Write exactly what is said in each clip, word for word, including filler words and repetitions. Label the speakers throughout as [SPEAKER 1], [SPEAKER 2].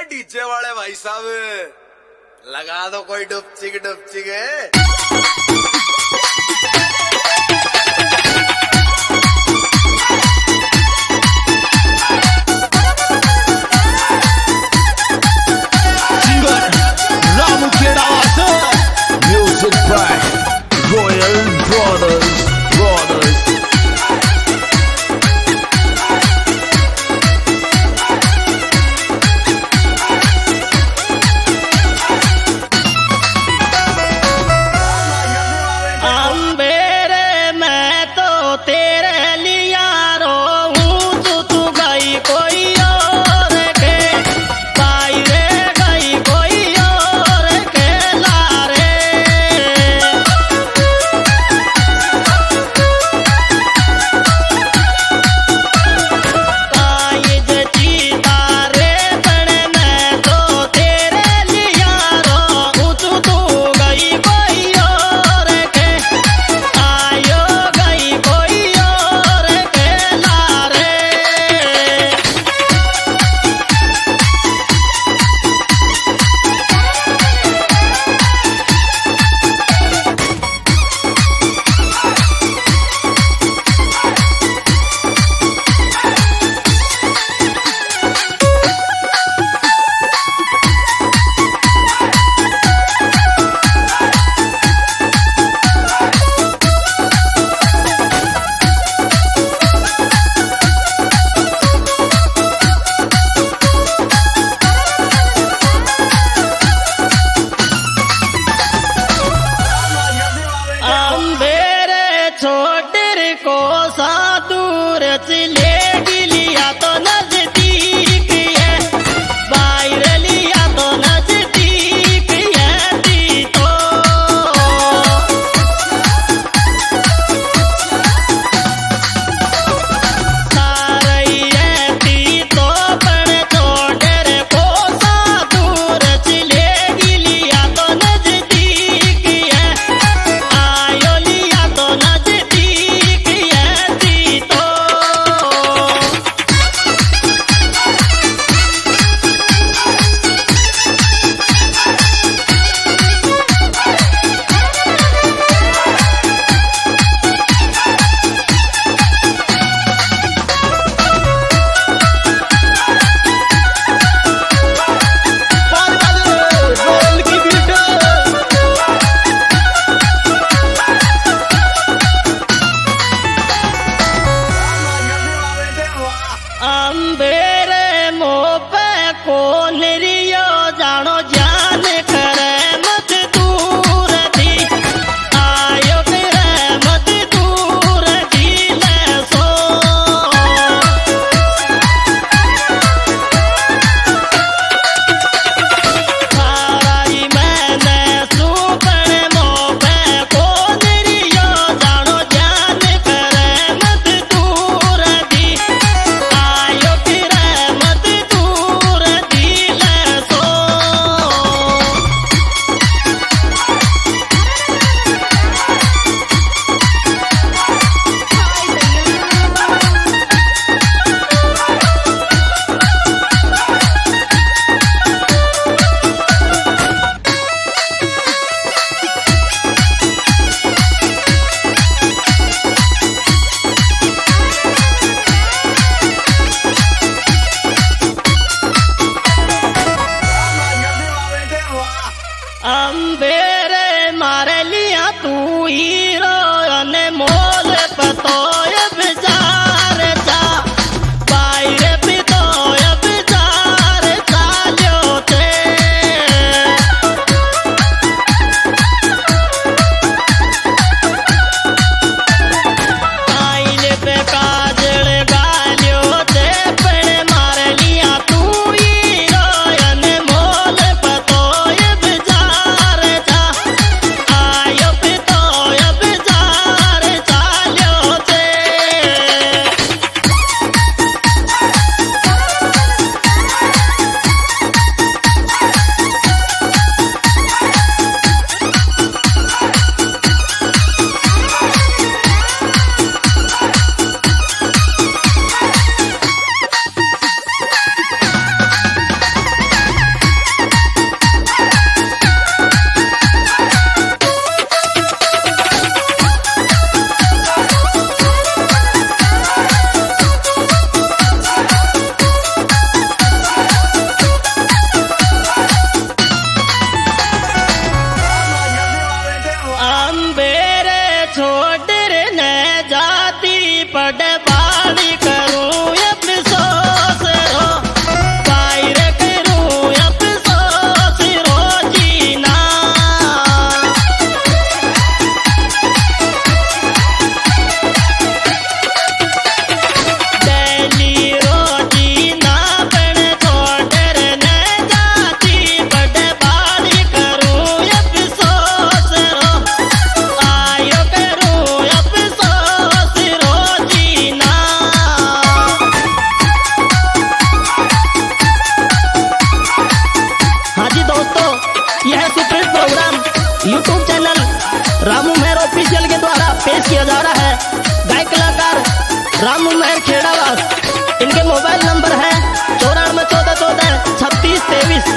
[SPEAKER 1] DJ वाले भाई साहब लगा दो कोई डुपचिक डुपचिक है।
[SPEAKER 2] Music by Royal Brothers, Brothers.
[SPEAKER 3] अंबेरे मैं तो तेरे लिया रोऊं तू तू गई कोई और के पाई रे गई कोई और के लारे पाई जची तारे बने मैं तो तेरे लिया रोऊं तू तू गई कोई और के आयो गई कोई और के लारे अंबेरे छोटर को सा दूर चले लिया तो नजदीक है बाहर लिया तो नजदीक है दी तो सारई है दी तो पण छोटर को सा दूर चले लिया तो नजदीक है आयो लिया तो नजदीक है दी तो
[SPEAKER 2] Royal की beat.
[SPEAKER 3] अंबेरे मोपे को निरियो जानो जान करे मत दूर थी आयो करे मत दूर थी ले सो साराई मैंने सुपन मोपे को निरियो जानो जान करे मत दूर थी आयो करे मत दूर थी ले सो अंबेरे मारे लिया तू हीरो ने मोल पतो बाजार जा बाहर भी तो बाजार चाल्यो थे आइल पे काजल गाल्यो थे पण मारे लिया तू हीरो ने मोल पतो बाजार जा आयो भी तो ऑफिशियल के द्वारा पेश किया जा रहा है। गायक कलाकार रामू मेहर खेड़ावास। इनके मोबाइल नंबर है चौरानवे चौदह चौदह छत्तीस तेईस।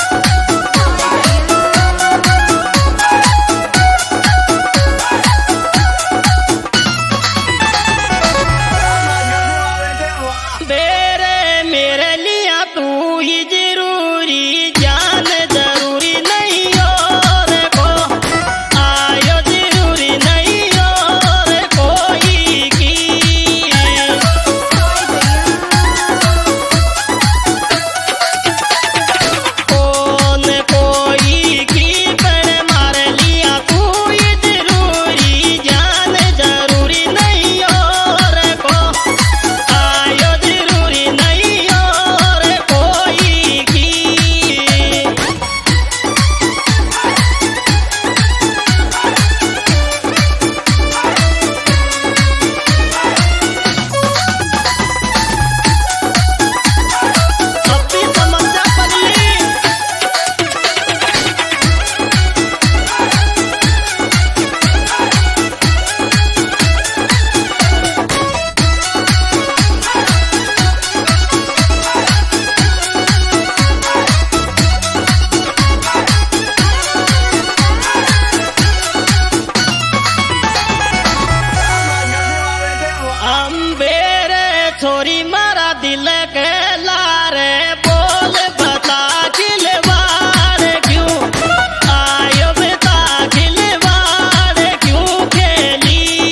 [SPEAKER 3] छोरी मारा दिल के लारे बोल बता खिलवाड़ क्यों आयो बता खिलवाड़ क्यों खेली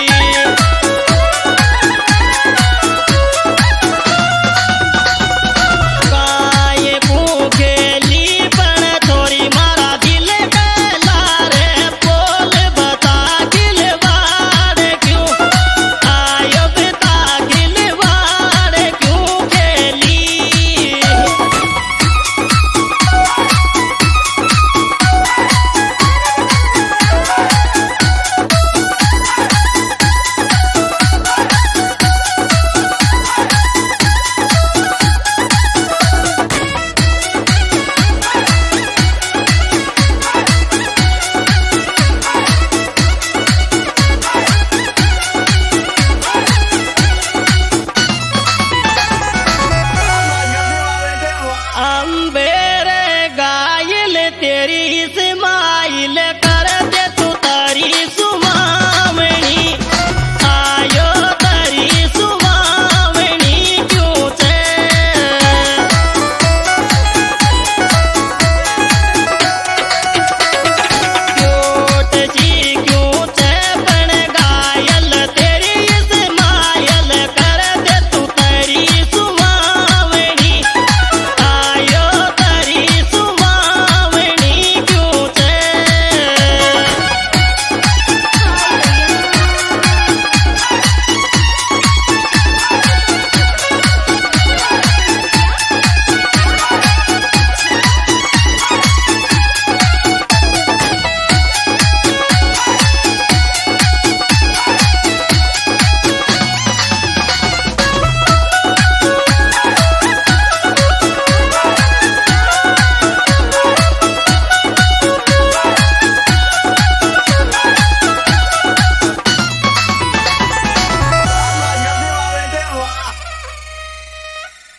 [SPEAKER 3] गाय खेली पण छोरी मारा दिल के लारे बोल बता खिलवाड़ क्यों आयो बता अंबेरे गायल तेरी इस्माइल का